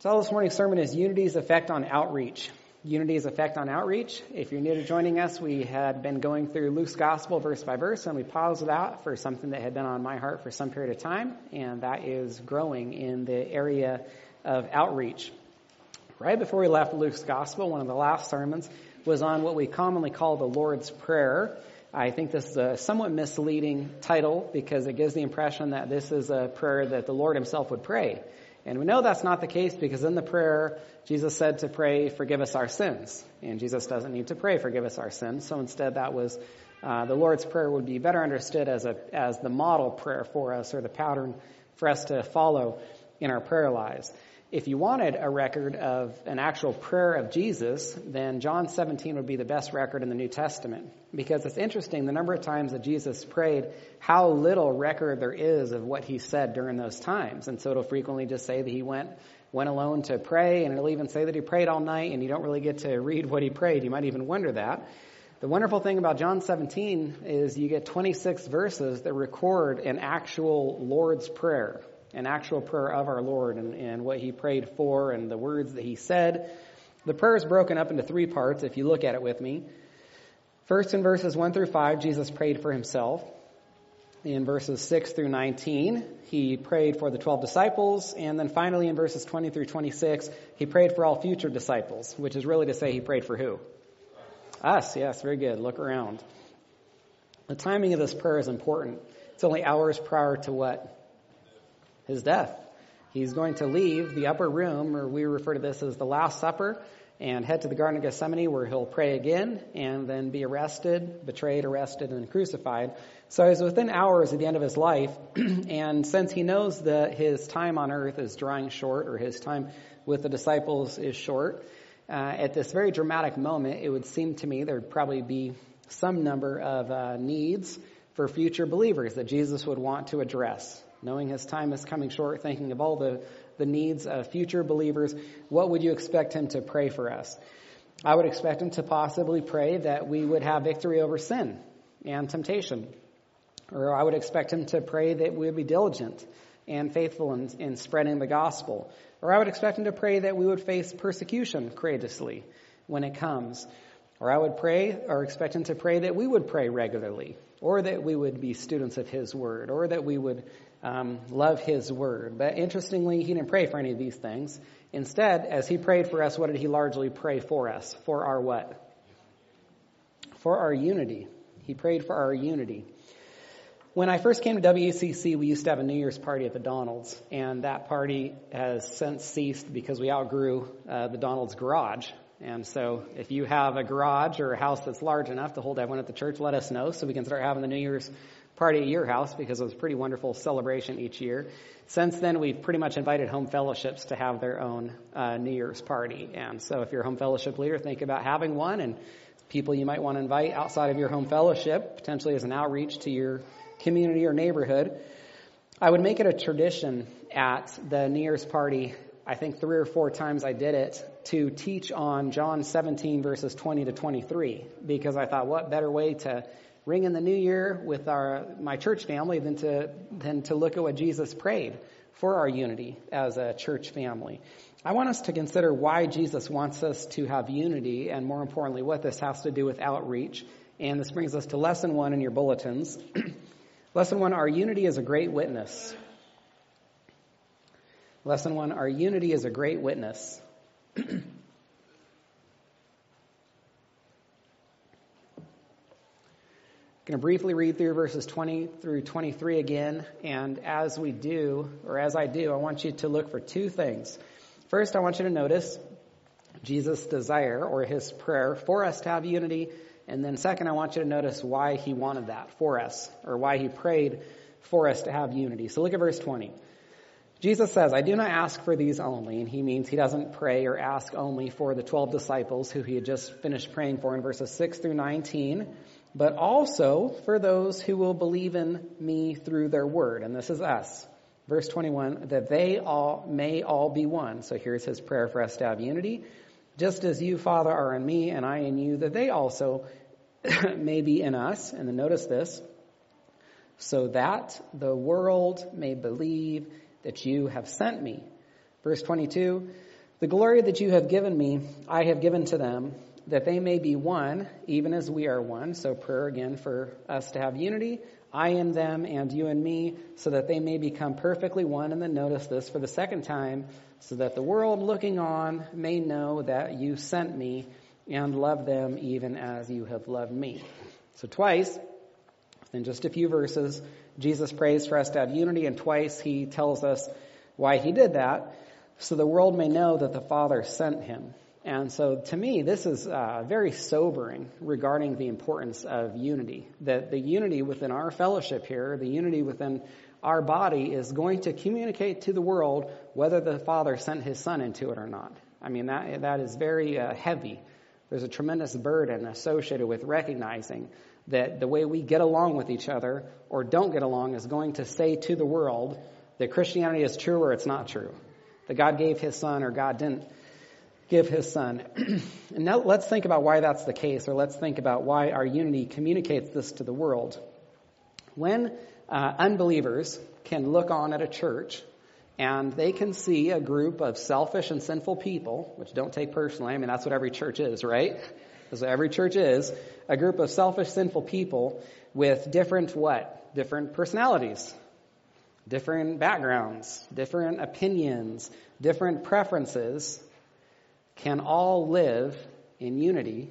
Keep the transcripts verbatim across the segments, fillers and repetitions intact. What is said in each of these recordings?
So this morning's sermon is Unity's Effect on Outreach. Unity's Effect on Outreach. If you're new to joining us, we had been going through Luke's Gospel verse by verse, and we paused that for something that had been on my heart for some period of time, and that is growing in the area of outreach. Right before we left Luke's Gospel, one of the last sermons was on what we commonly call the Lord's Prayer. I think this is a somewhat misleading title because it gives the impression that this is a prayer that the Lord himself would pray. And we know that's not the case because in the prayer, Jesus said to pray, forgive us our sins. And Jesus doesn't need to pray, forgive us our sins. So instead that was, uh, the Lord's Prayer would be better understood as a, as the model prayer for us or the pattern for us to follow in our prayer lives. If you wanted a record of an actual prayer of Jesus, then John seventeen would be the best record in the New Testament. Because it's interesting, the number of times that Jesus prayed, how little record there is of what he said during those times. And so it'll frequently just say that he went went alone to pray, and it'll even say that he prayed all night, and you don't really get to read what he prayed. You might even wonder that. The wonderful thing about John seventeen is you get twenty-six verses that record an actual Lord's Prayer. An actual prayer of our Lord and, and what he prayed for and the words that he said. The prayer is broken up into three parts if you look at it with me. First, in verses one through five, Jesus prayed for himself. In verses six through nineteen, he prayed for the twelve disciples. And then finally in verses twenty through twenty-six, he prayed for all future disciples, which is really to say he prayed for who? Us, yes, very good. Look around. The timing of this prayer is important. It's only hours prior to what? His death. He's going to leave the upper room, or we refer to this as the Last Supper, and head to the Garden of Gethsemane where he'll pray again and then be arrested, betrayed, arrested, and crucified. So he's within hours at the end of his life, and since he knows that his time on earth is drawing short, or his time with the disciples is short, uh, at this very dramatic moment, it would seem to me there would probably be some number of uh, needs for future believers that Jesus would want to address. Knowing his time is coming short, thinking of all the, the needs of future believers, what would you expect him to pray for us? I would expect him to possibly pray that we would have victory over sin and temptation. Or I would expect him to pray that we would be diligent and faithful in, in spreading the gospel. Or I would expect him to pray that we would face persecution courageously when it comes. Or I would pray or expect him to pray that we would pray regularly. Or that we would be students of his word. Or that we would Um, love his word. But interestingly, he didn't pray for any of these things. Instead, as he prayed for us, what did he largely pray for us? For our what? For our unity. He prayed for our unity. When I first came to W C C, we used to have a New Year's party at the Donald's, and that party has since ceased because we outgrew uh, the Donald's garage. And so if you have a garage or a house that's large enough to hold everyone at the church, let us know so we can start having the New Year's party at your house, because it was a pretty wonderful celebration each year. Since then, we've pretty much invited home fellowships to have their own uh, New Year's party. And so if you're a home fellowship leader, think about having one, and people you might want to invite outside of your home fellowship, potentially as an outreach to your community or neighborhood. I would make it a tradition at the New Year's party, I think three or four times I did it, to teach on John seventeen verses twenty to twenty-three, because I thought, what better way to ring in the new year with our my church family than to than to look at what Jesus prayed for our unity as a church family. I want us to consider why Jesus wants us to have unity, and more importantly, what this has to do with outreach. And this brings us to lesson one in your bulletins. Lesson one, our unity is a great witness. Lesson one, our unity is a great witness. I'm going to briefly read through verses twenty through twenty-three again, and as we do, or as I do, I want you to look for two things. First, I want you to notice Jesus' desire or his prayer for us to have unity, and then second, I want you to notice why he wanted that for us, or why he prayed for us to have unity. So look at verse twenty. Jesus says, I do not ask for these only, and he means he doesn't pray or ask only for the twelve disciples who he had just finished praying for in verses six through nineteen, but also for those who will believe in me through their word. And this is us. Verse twenty-one, that they all may all be one. So here's his prayer for us to have unity. Just as you, Father, are in me and I in you, that they also may be in us. And then notice this, so that the world may believe that you have sent me. Verse twenty-two, The glory that you have given me, I have given to them, that they may be one, even as we are one. So prayer again for us to have unity, I in them and you in me, so that they may become perfectly one. And then notice this for the second time, so that the world looking on may know that you sent me and love them even as you have loved me. So twice, in just a few verses, Jesus prays for us to have unity, and twice he tells us why he did that, so the world may know that the Father sent him. And so to me, this is uh, very sobering regarding the importance of unity. That the unity within our fellowship here, the unity within our body is going to communicate to the world whether the Father sent his Son into it or not. I mean, that that is very uh, heavy. There's a tremendous burden associated with recognizing that the way we get along with each other or don't get along is going to say to the world that Christianity is true or it's not true. That God gave his Son or God didn't give his Son. And now let's think about why that's the case, or let's think about why our unity communicates this to the world. When uh, unbelievers can look on at a church and they can see a group of selfish and sinful people, which don't take personally, I mean, that's what every church is, right? That's what every church is, a group of selfish, sinful people with different what? Different personalities, different backgrounds, different opinions, different preferences, can all live in unity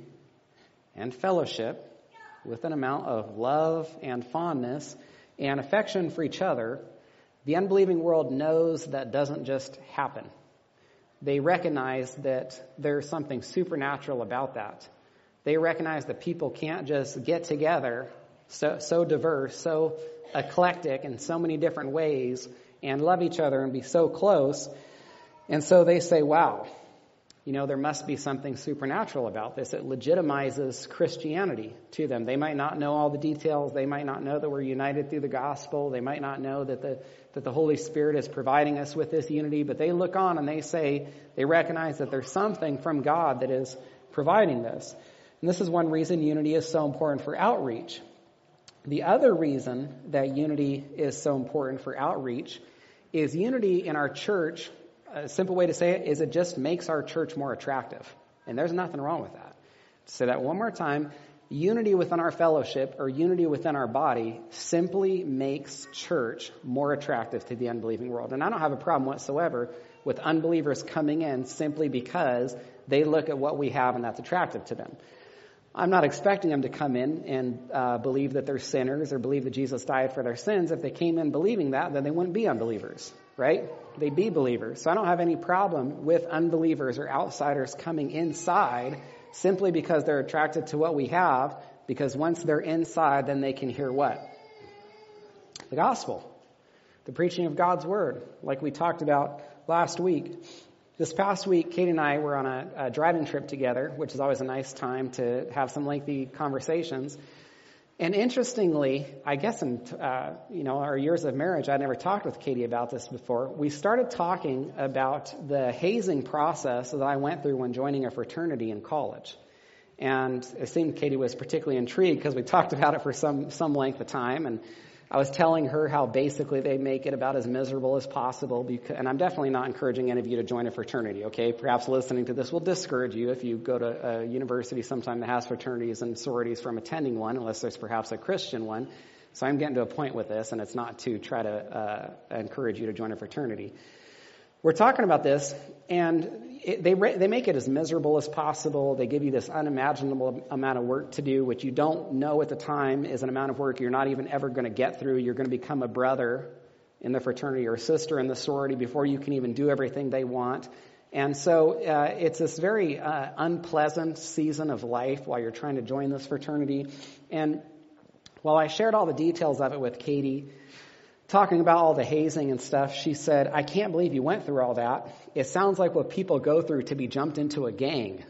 and fellowship with an amount of love and fondness and affection for each other. The unbelieving world knows that doesn't just happen. They recognize that there's something supernatural about that. They recognize that people can't just get together so, so diverse, so eclectic in so many different ways and love each other and be so close. And so they say, wow, you know, there must be something supernatural about this. It legitimizes Christianity to them. They might not know all the details. They might not know that we're united through the gospel. They might not know that the that the Holy Spirit is providing us with this unity. But they look on and they say, they recognize that there's something from God that is providing this. And this is one reason unity is so important for outreach. The other reason that unity is so important for outreach is unity in our church. A simple way to say it is it just makes our church more attractive. And there's nothing wrong with that. To say that one more time, unity within our fellowship or unity within our body simply makes church more attractive to the unbelieving world. And I don't have a problem whatsoever with unbelievers coming in simply because they look at what we have and that's attractive to them. I'm not expecting them to come in and uh, believe that they're sinners or believe that Jesus died for their sins. If they came in believing that, then they wouldn't be unbelievers, right? They'd be believers. So I don't have any problem with unbelievers or outsiders coming inside simply because they're attracted to what we have, because once they're inside, then they can hear what? The gospel. The preaching of God's word, like we talked about last week. This past week, Katie and I were on a, a driving trip together, which is always a nice time to have some lengthy conversations. And interestingly, I guess in uh, you know our years of marriage, I'd never talked with Katie about this before. We started talking about the hazing process that I went through when joining a fraternity in college. And it seemed Katie was particularly intrigued because we talked about it for some some length of time. And I was telling her how basically they make it about as miserable as possible. Because, and I'm definitely not encouraging any of you to join a fraternity, okay? Perhaps listening to this will discourage you if you go to a university sometime that has fraternities and sororities from attending one, unless there's perhaps a Christian one. So I'm getting to a point with this, and it's not to try to uh, encourage you to join a fraternity. We're talking about this, and it, they they make it as miserable as possible. They give you this unimaginable amount of work to do, which you don't know at the time is an amount of work you're not even ever going to get through. You're going to become a brother in the fraternity or a sister in the sorority before you can even do everything they want. And so uh, it's this very uh, unpleasant season of life while you're trying to join this fraternity. And while I shared all the details of it with Katie, talking about all the hazing and stuff, she said, I can't believe you went through all that. It sounds like what people go through to be jumped into a gang.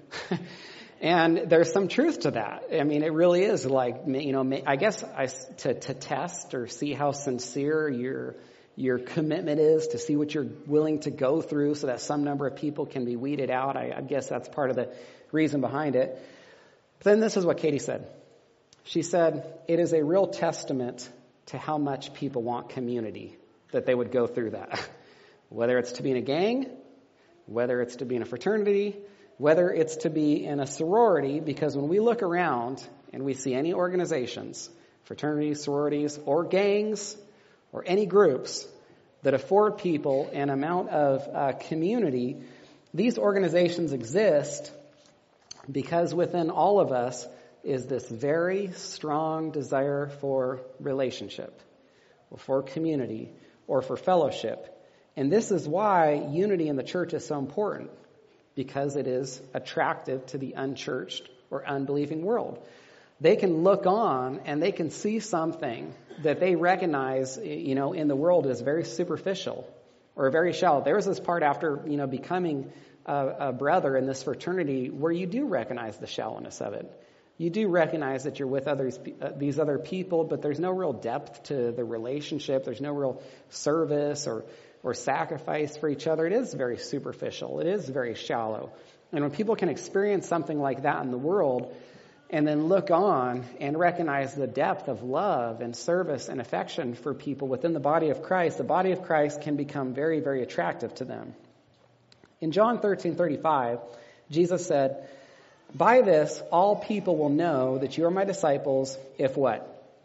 And there's some truth to that. I mean, it really is like, you know, I guess I, to, to test or see how sincere your your commitment is, to see what you're willing to go through so that some number of people can be weeded out. I, I guess that's part of the reason behind it. But then this is what Katie said. She said, it is a real testament to how much people want community, that they would go through that. Whether it's to be in a gang, whether it's to be in a fraternity, whether it's to be in a sorority, because when we look around and we see any organizations, fraternities, sororities, or gangs, or any groups that afford people an amount of uh, community, these organizations exist because within all of us is this very strong desire for relationship, or for community, or for fellowship. And this is why unity in the church is so important, because it is attractive to the unchurched or unbelieving world. They can look on and they can see something that they recognize, you know, in the world as very superficial or very shallow. There was this part after, you know, becoming a, a brother in this fraternity where you do recognize the shallowness of it. You do recognize that you're with others, uh, these other people, but there's no real depth to the relationship. There's no real service or, or sacrifice for each other. It is very superficial. It is very shallow. And when people can experience something like that in the world and then look on and recognize the depth of love and service and affection for people within the body of Christ, the body of Christ can become very, very attractive to them. In John thirteen thirty-five, Jesus said, "By this, all people will know that you are my disciples if what?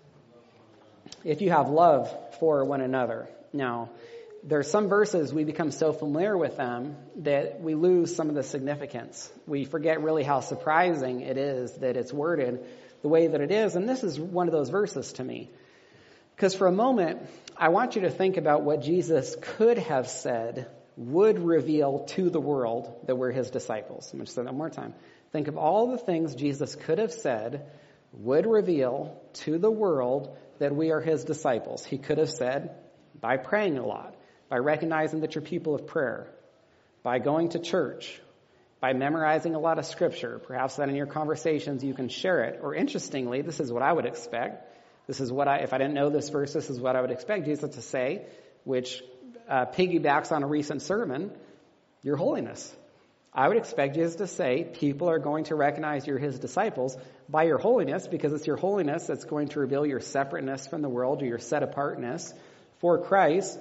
If you have love for one another." Now, there are some verses we become so familiar with them that we lose some of the significance. We forget really how surprising it is that it's worded the way that it is. And this is one of those verses to me. Because for a moment, I want you to think about what Jesus could have said would reveal to the world that we're his disciples. I'm going to say that one more time. Think of all the things Jesus could have said would reveal to the world that we are his disciples. He could have said, by praying a lot, by recognizing that you're people of prayer, by going to church, by memorizing a lot of scripture. Perhaps that in your conversations you can share it. Or interestingly, this is what I would expect. This is what I, if I didn't know this verse, this is what I would expect Jesus to say, which uh, piggybacks on a recent sermon, your holiness. I would expect Jesus to say, people are going to recognize you're his disciples by your holiness, because it's your holiness that's going to reveal your separateness from the world, or your set apartness for Christ.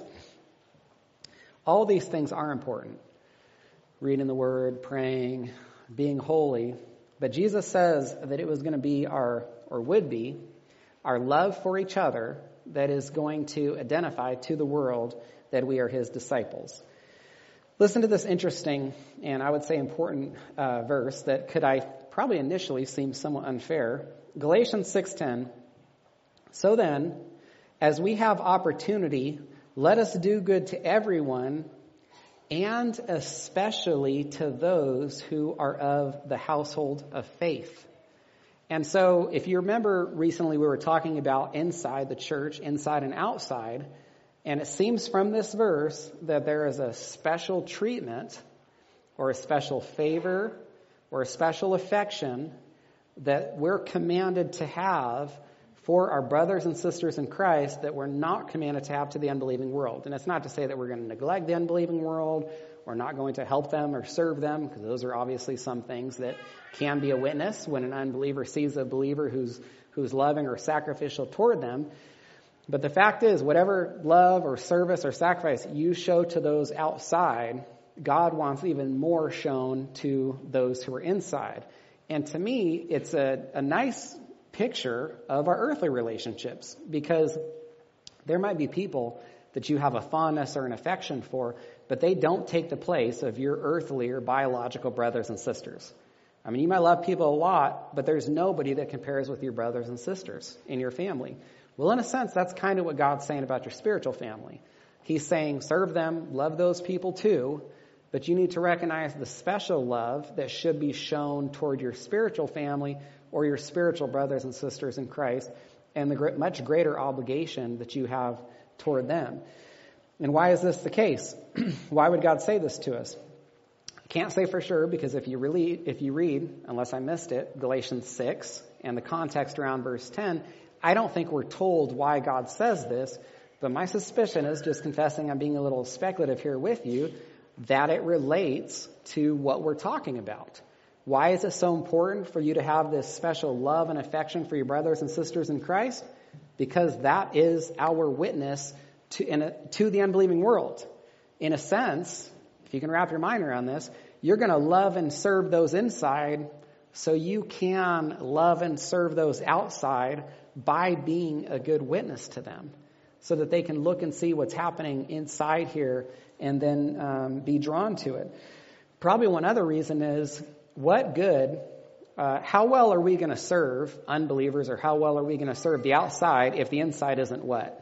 All these things are important. Reading the word, praying, being holy. But Jesus says that it was going to be our, or would be, our love for each other that is going to identify to the world that we are his disciples. Listen to this interesting and I would say important uh, verse that could I probably initially seem somewhat unfair. Galatians six ten. So then, as we have opportunity, let us do good to everyone, and especially to those who are of the household of faith. And so, if you remember recently we were talking about inside the church, inside and outside, and it seems from this verse that there is a special treatment or a special favor or a special affection that we're commanded to have for our brothers and sisters in Christ that we're not commanded to have to the unbelieving world. And it's not to say that we're going to neglect the unbelieving world, we're not going to help them or serve them, because those are obviously some things that can be a witness when an unbeliever sees a believer who's who's loving or sacrificial toward them. But the fact is, whatever love or service or sacrifice you show to those outside, God wants even more shown to those who are inside. And to me, it's a, a nice picture of our earthly relationships, because there might be people that you have a fondness or an affection for, but they don't take the place of your earthly or biological brothers and sisters. I mean, you might love people a lot, but there's nobody that compares with your brothers and sisters in your family. Well, in a sense, that's kind of what God's saying about your spiritual family. He's saying, serve them, love those people too, but you need to recognize the special love that should be shown toward your spiritual family or your spiritual brothers and sisters in Christ, and the much greater obligation that you have toward them. And why is this the case? Why would God say this to us? I can't say for sure, because if you really, if you read, unless I missed it, Galatians six and the context around verse ten, I don't think we're told why God says this, but my suspicion is, just confessing I'm being a little speculative here with you, that it relates to what we're talking about. Why is it so important for you to have this special love and affection for your brothers and sisters in Christ? Because that is our witness to, in a, to the unbelieving world. In a sense, if you can wrap your mind around this, you're going to love and serve those inside so you can love and serve those outside by being a good witness to them so that they can look and see what's happening inside here and then um, be drawn to it. Probably one other reason is what good, uh, how well are we going to serve unbelievers, or how well are we going to serve the outside if the inside isn't what?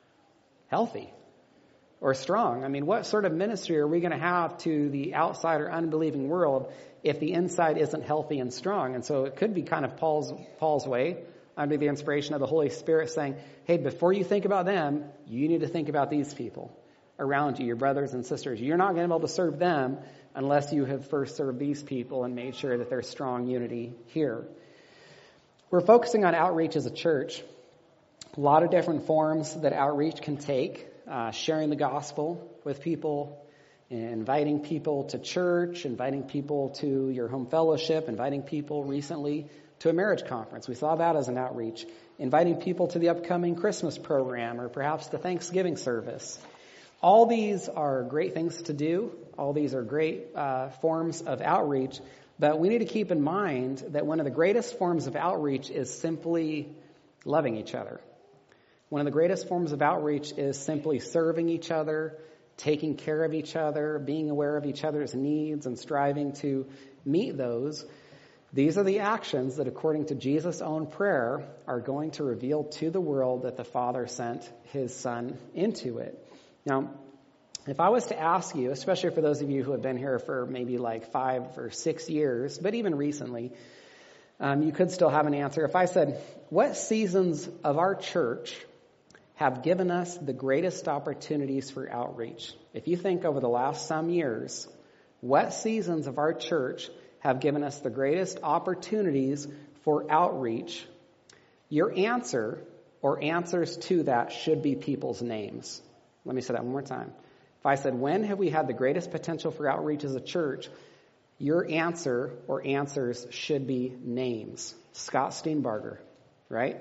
Healthy or strong. I mean, what sort of ministry are we going to have to the outside or unbelieving world if the inside isn't healthy and strong? And so it could be kind of Paul's Paul's way, under the inspiration of the Holy Spirit, saying, hey, before you think about them, you need to think about these people around you, your brothers and sisters. You're not going to be able to serve them unless you have first served these people and made sure that there's strong unity here. We're focusing on outreach as a church. A lot of different forms that outreach can take. Uh, sharing the gospel with people, inviting people to church, inviting people to your home fellowship, inviting people recently to a marriage conference. We saw that as an outreach. Inviting people to the upcoming Christmas program or perhaps the Thanksgiving service. All these are great things to do. All these are great uh, forms of outreach. But we need to keep in mind that one of the greatest forms of outreach is simply loving each other. One of the greatest forms of outreach is simply serving each other, taking care of each other, being aware of each other's needs and striving to meet those. These are the actions that, according to Jesus' own prayer, are going to reveal to the world that the Father sent his Son into it. Now, if I was to ask you, especially for those of you who have been here for maybe like five or six years, but even recently, um, you could still have an answer. If I said, what seasons of our church have given us the greatest opportunities for outreach? If you think over the last some years, what seasons of our church have given us the greatest opportunities for outreach? Your answer or answers to that should be people's names. Let me say that one more time. If I said, when have we had the greatest potential for outreach as a church? Your answer or answers should be names. Scott Steenbarger, right?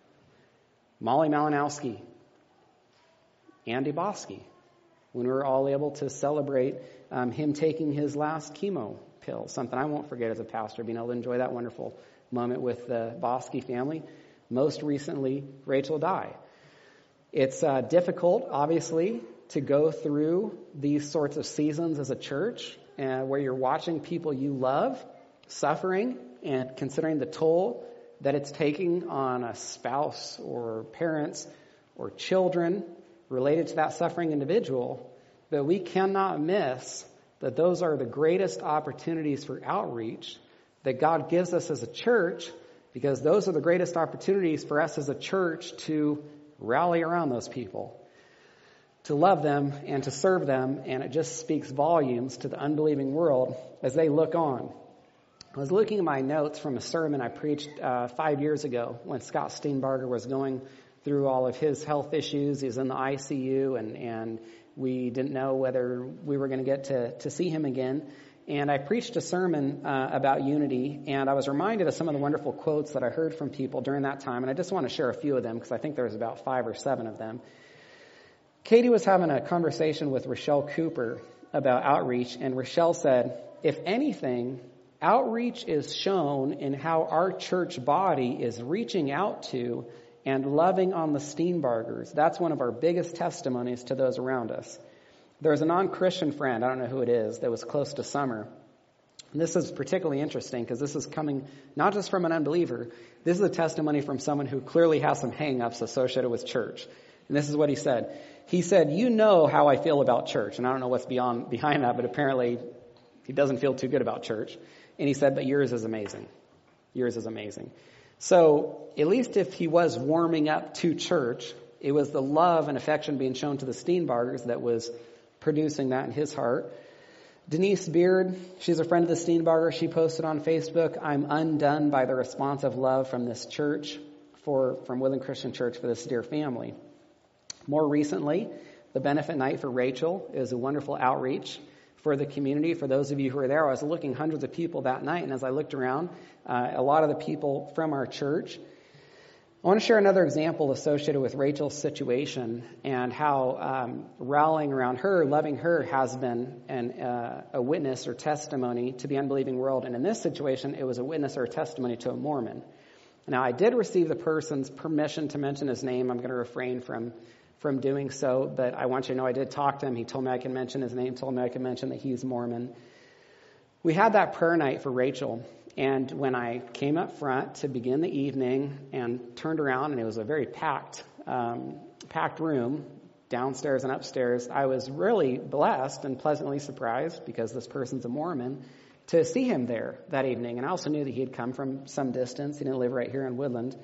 Molly Malinowski, Andy Bosky, when we were all able to celebrate um, him taking his last chemo pill, something I won't forget as a pastor, being able to enjoy that wonderful moment with the Bosky family. Most recently, Rachel Dye. It's uh, difficult, obviously, to go through these sorts of seasons as a church uh, where you're watching people you love suffering and considering the toll that it's taking on a spouse or parents or children related to that suffering individual. But we cannot miss that those are the greatest opportunities for outreach that God gives us as a church, because those are the greatest opportunities for us as a church to rally around those people, to love them and to serve them. And it just speaks volumes to the unbelieving world as they look on. I was looking at my notes from a sermon I preached uh, five years ago when Scott Steenbarger was going through all of his health issues. He was in the I C U, and, and we didn't know whether we were going to get to to see him again. And I preached a sermon uh, about unity, and I was reminded of some of the wonderful quotes that I heard from people during that time, and I just want to share a few of them because I think there was about five or seven of them. Katie was having a conversation with Rochelle Cooper about outreach, and Rochelle said, if anything, outreach is shown in how our church body is reaching out to and loving on the Steenbargers. That's one of our biggest testimonies to those around us. There's a non-Christian friend, I don't know who it is, that was close to Summer. And this is particularly interesting because this is coming not just from an unbeliever. This is a testimony from someone who clearly has some hang-ups associated with church. And this is what he said. He said, you know how I feel about church. And I don't know what's beyond behind that, but apparently he doesn't feel too good about church. And he said, but yours is amazing. Yours is amazing. So at least if he was warming up to church, it was the love and affection being shown to the Steenbargers that was producing that in his heart. Denise Beard, she's a friend of the Steenbarger. She posted on Facebook, I'm undone by the responsive love from this church, for from Woodland Christian Church for this dear family. More recently, the benefit night for Rachel is a wonderful outreach for the community. For those of you who are there, I was looking hundreds of people that night, and as I looked around, uh, a lot of the people from our church. I want to share another example associated with Rachel's situation and how um, rallying around her, loving her, has been an, uh, a witness or testimony to the unbelieving world. And in this situation, it was a witness or a testimony to a Mormon. Now, I did receive the person's permission to mention his name. I'm going to refrain from from doing so, but I want you to know I did talk to him. He told me I can mention his name, told me I can mention that he's Mormon. We had that prayer night for Rachel. And when I came up front to begin the evening and turned around, and it was a very packed, um, packed room, downstairs and upstairs, I was really blessed and pleasantly surprised, because this person's a Mormon, to see him there that evening. And I also knew that he had come from some distance. He didn't live right here in Woodland.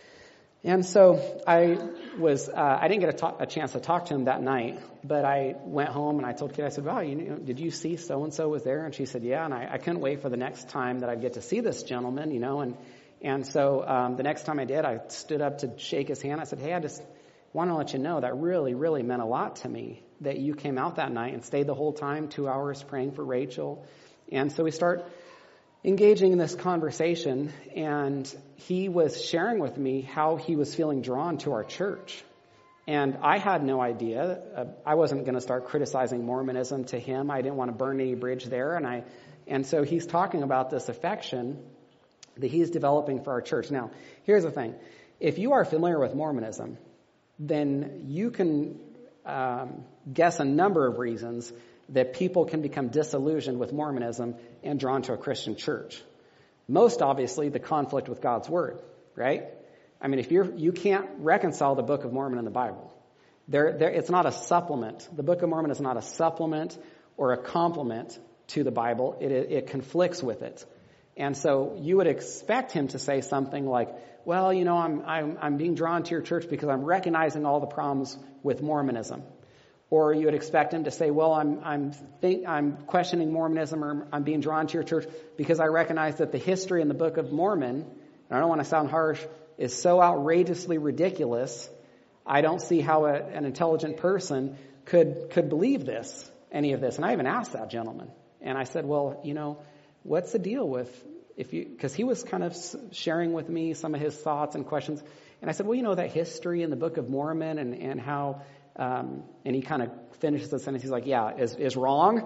And so I was, uh, I didn't get a, talk, a chance to talk to him that night, but I went home and I told Kate, I said, wow, you know, did you see so-and-so was there? And she said, yeah. And I, I couldn't wait for the next time that I'd get to see this gentleman, you know, and, and so, um, the next time I did, I stood up to shake his hand. I said, hey, I just want to let you know that really, really meant a lot to me that you came out that night and stayed the whole time, two hours praying for Rachel. And so we start engaging in this conversation, and he was sharing with me how he was feeling drawn to our church. And I had no idea. Uh, I wasn't going to start criticizing Mormonism to him. I didn't want to burn any bridge there. And I, and so he's talking about this affection that he's developing for our church. Now, here's the thing. If you are familiar with Mormonism, then you can um, guess a number of reasons that people can become disillusioned with Mormonism and drawn to a Christian church. Most obviously, the conflict with God's Word, right? I mean, if you're, you can't reconcile the Book of Mormon and the Bible. There, there, it's not a supplement. The Book of Mormon is not a supplement or a complement to the Bible. It, it, it conflicts with it. And so you would expect him to say something like, well, you know, I'm, I'm, I'm being drawn to your church because I'm recognizing all the problems with Mormonism. Or you would expect him to say, well, I'm I'm think, I'm questioning Mormonism, or I'm being drawn to your church because I recognize that the history in the Book of Mormon, and I don't want to sound harsh, is so outrageously ridiculous, I don't see how a, an intelligent person could could believe this, any of this. And I even asked that gentleman. And I said, well, you know, what's the deal with, if you, because he was kind of sharing with me some of his thoughts and questions. And I said, well, you know, that history in the Book of Mormon and, and how, Um, and he kind of finishes the sentence. He's like, yeah, is, is wrong?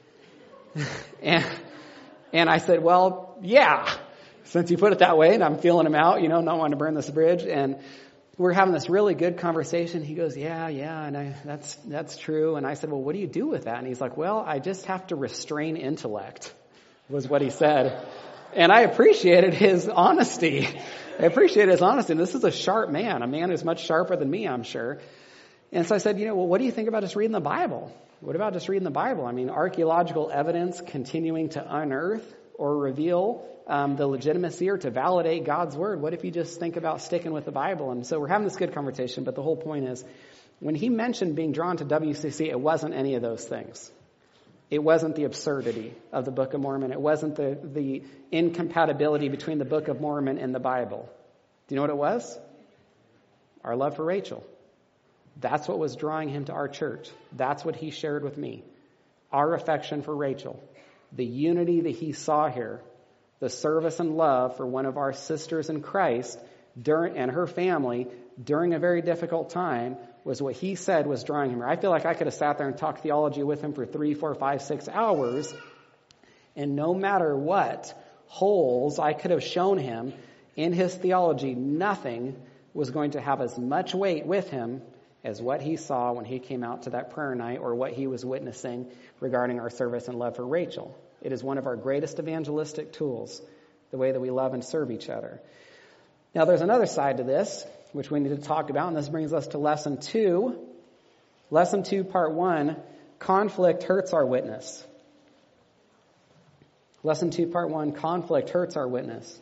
and, and I said, well, yeah, since you put it that way, and I'm feeling him out, you know, not wanting to burn this bridge. And we're having this really good conversation. He goes, yeah, yeah. And I, that's, that's true. And I said, well, what do you do with that? And he's like, well, I just have to restrain intellect, was what he said. And I appreciated his honesty. I appreciated his honesty. And this is a sharp man, a man who's much sharper than me, I'm sure. And so I said, you know, well, what do you think about just reading the Bible? What about just reading the Bible? I mean, archaeological evidence continuing to unearth or reveal um, the legitimacy or to validate God's Word. What if you just think about sticking with the Bible? And so we're having this good conversation, but the whole point is, when he mentioned being drawn to W C C, it wasn't any of those things. It wasn't the absurdity of the Book of Mormon. It wasn't the, the incompatibility between the Book of Mormon and the Bible. Do you know what it was? Our love for Rachel. That's what was drawing him to our church. That's what he shared with me. Our affection for Rachel. The unity that he saw here. The service and love for one of our sisters in Christ during, and her family during a very difficult time was what he said was drawing him. I feel like I could have sat there and talked theology with him for three, four, five, six hours. And no matter what holes I could have shown him in his theology, nothing was going to have as much weight with him as what he saw when he came out to that prayer night, or what he was witnessing regarding our service and love for Rachel. It is one of our greatest evangelistic tools, the way that we love and serve each other. Now, there's another side to this, which we need to talk about, and this brings us to lesson two. Lesson two, part one, conflict hurts our witness. Lesson two, part one, conflict hurts our witness.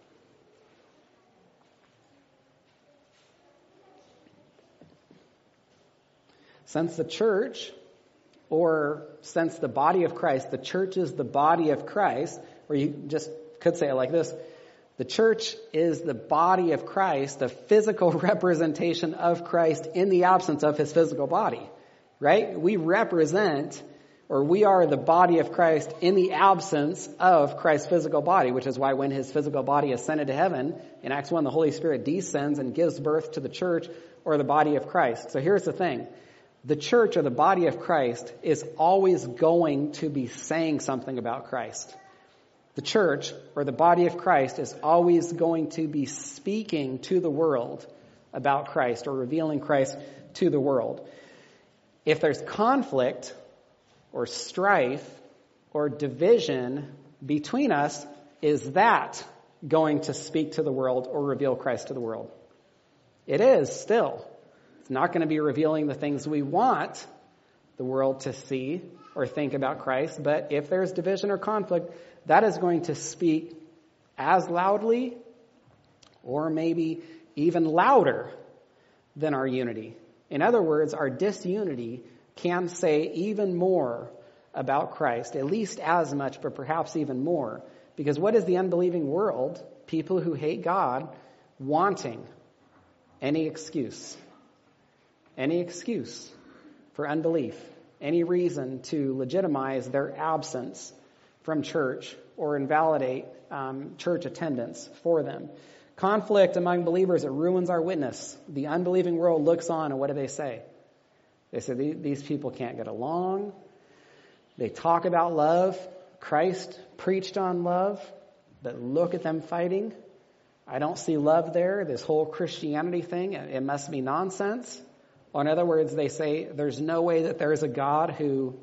Since the church, or since the body of Christ, the church is the body of Christ, or you just could say it like this, the church is the body of Christ, the physical representation of Christ in the absence of his physical body, right? We represent or we are the body of Christ in the absence of Christ's physical body, which is why when his physical body ascended to heaven, in Acts one, the Holy Spirit descends and gives birth to the church or the body of Christ. So here's the thing. The church or the body of Christ is always going to be saying something about Christ. The church or the body of Christ is always going to be speaking to the world about Christ or revealing Christ to the world. If there's conflict or strife or division between us, is that going to speak to the world or reveal Christ to the world? It is still. It's not going to be revealing the things we want the world to see or think about Christ, but if there's division or conflict, that is going to speak as loudly or maybe even louder than our unity. In other words, our disunity can say even more about Christ, at least as much, but perhaps even more. Because what is the unbelieving world, people who hate God, wanting? Any excuse. Any excuse for unbelief. Any reason to legitimize their absence from church or invalidate um, church attendance for them. Conflict among believers, it ruins our witness. The unbelieving world looks on, and what do they say? They say, these people can't get along. They talk about love. Christ preached on love, but look at them fighting. I don't see love there. This whole Christianity thing, it must be nonsense. Or in other words, they say there's no way that there is a God who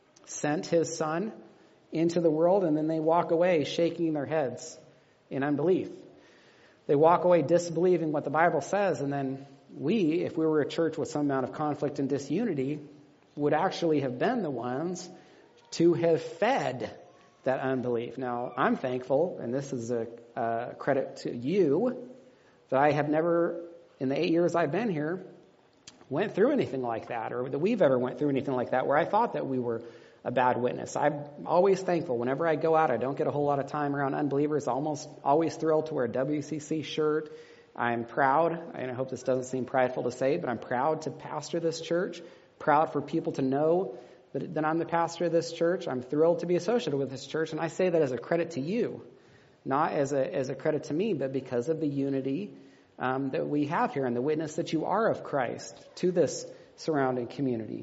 sent his son into the world, and then they walk away shaking their heads in unbelief. They walk away disbelieving what the Bible says, and then we, if we were a church with some amount of conflict and disunity, would actually have been the ones to have fed that unbelief. Now, I'm thankful, and this is a, a credit to you, that I have never, in the eight years I've been here, went through anything like that, or that we've ever went through anything like that, where I thought that we were a bad witness. I'm always thankful. Whenever I go out, I don't get a whole lot of time around unbelievers. Almost always thrilled to wear a W C C shirt. I'm proud, and I hope this doesn't seem prideful to say, but I'm proud to pastor this church. Proud for people to know that, that I'm the pastor of this church. I'm thrilled to be associated with this church, and I say that as a credit to you, not as a as a credit to me, but because of the unity um, that we have here and the witness that you are of Christ to this surrounding community.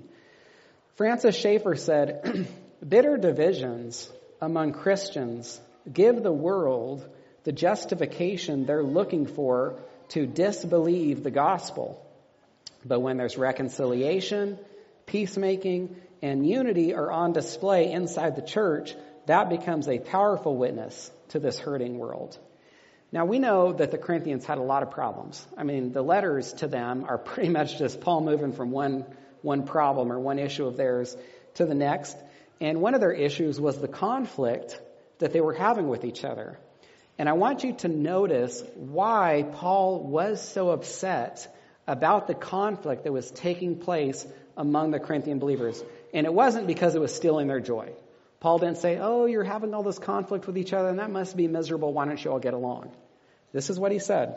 Francis Schaeffer said, bitter divisions among Christians give the world the justification they're looking for to disbelieve the gospel. But when there's reconciliation, peacemaking, and unity are on display inside the church, that becomes a powerful witness to this hurting world. Now, we know that the Corinthians had a lot of problems. I mean, the letters to them are pretty much just Paul moving from one one problem or one issue of theirs to the next. And one of their issues was the conflict that they were having with each other. And I want you to notice why Paul was so upset about the conflict that was taking place among the Corinthian believers. And it wasn't because it was stealing their joy. Paul didn't say, oh, you're having all this conflict with each other, and that must be miserable. Why don't you all get along? This is what he said.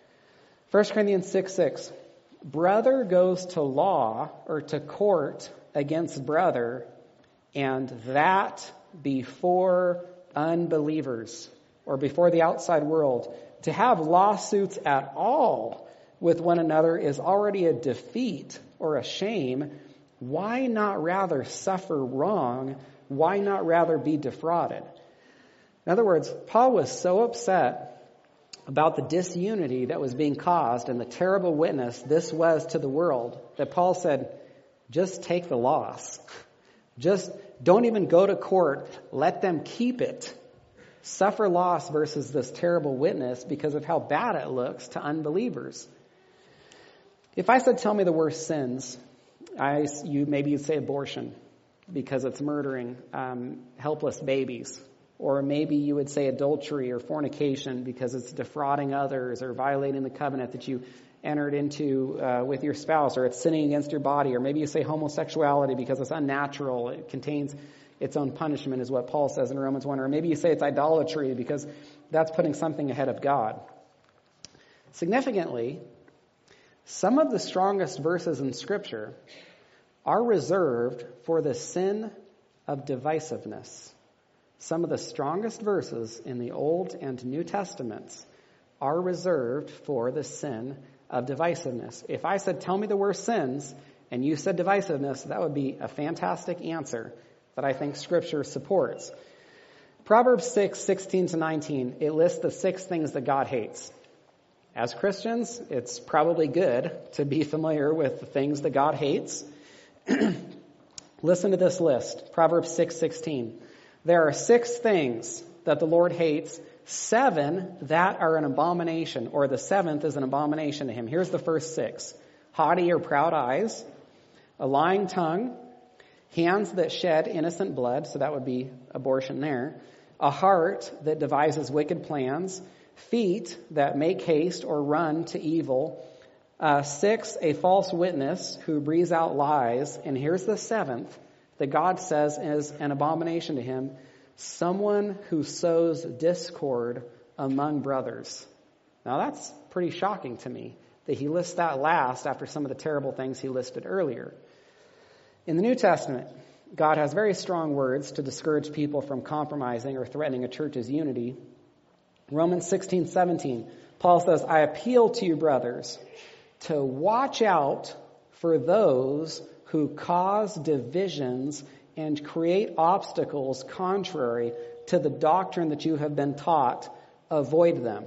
First Corinthians six six. Brother goes to law or to court against brother, and that before unbelievers or before the outside world. To have lawsuits at all with one another is already a defeat or a shame. Why not rather suffer wrong? Why not rather be defrauded? In other words, Paul was so upset about the disunity that was being caused and the terrible witness this was to the world that Paul said, just take the loss. Just don't even go to court. Let them keep it. Suffer loss versus this terrible witness because of how bad it looks to unbelievers. If I said, tell me the worst sins, I, you maybe you'd say abortion because it's murdering um, helpless babies. Or maybe you would say adultery or fornication because it's defrauding others or violating the covenant that you entered into uh, with your spouse, or it's sinning against your body. Or maybe you say homosexuality because it's unnatural. It contains its own punishment, is what Paul says in Romans one. Or maybe you say it's idolatry because that's putting something ahead of God. Significantly, some of the strongest verses in Scripture are reserved for the sin of divisiveness. Some of the strongest verses in the Old and New Testaments are reserved for the sin of divisiveness. If I said, tell me the worst sins, and you said divisiveness, that would be a fantastic answer that I think Scripture supports. Proverbs six, sixteen to nineteen, it lists the six things that God hates. As Christians, it's probably good to be familiar with the things that God hates. Listen to this list. Proverbs six, sixteen. There are six things that the Lord hates, seven that are an abomination, or the seventh is an abomination to him. Here's the first six. Haughty or proud eyes, a lying tongue, hands that shed innocent blood, so that would be abortion there, a heart that devises wicked plans, feet that make haste or run to evil, uh, six, a false witness who breathes out lies, and here's the seventh that God says is an abomination to him, someone who sows discord among brothers. Now that's pretty shocking to me that he lists that last after some of the terrible things he listed earlier. In the New Testament, God has very strong words to discourage people from compromising or threatening a church's unity. Romans sixteen, seventeen, Paul says, I appeal to you, brothers, to watch out for those who cause divisions and create obstacles contrary to the doctrine that you have been taught. Avoid them.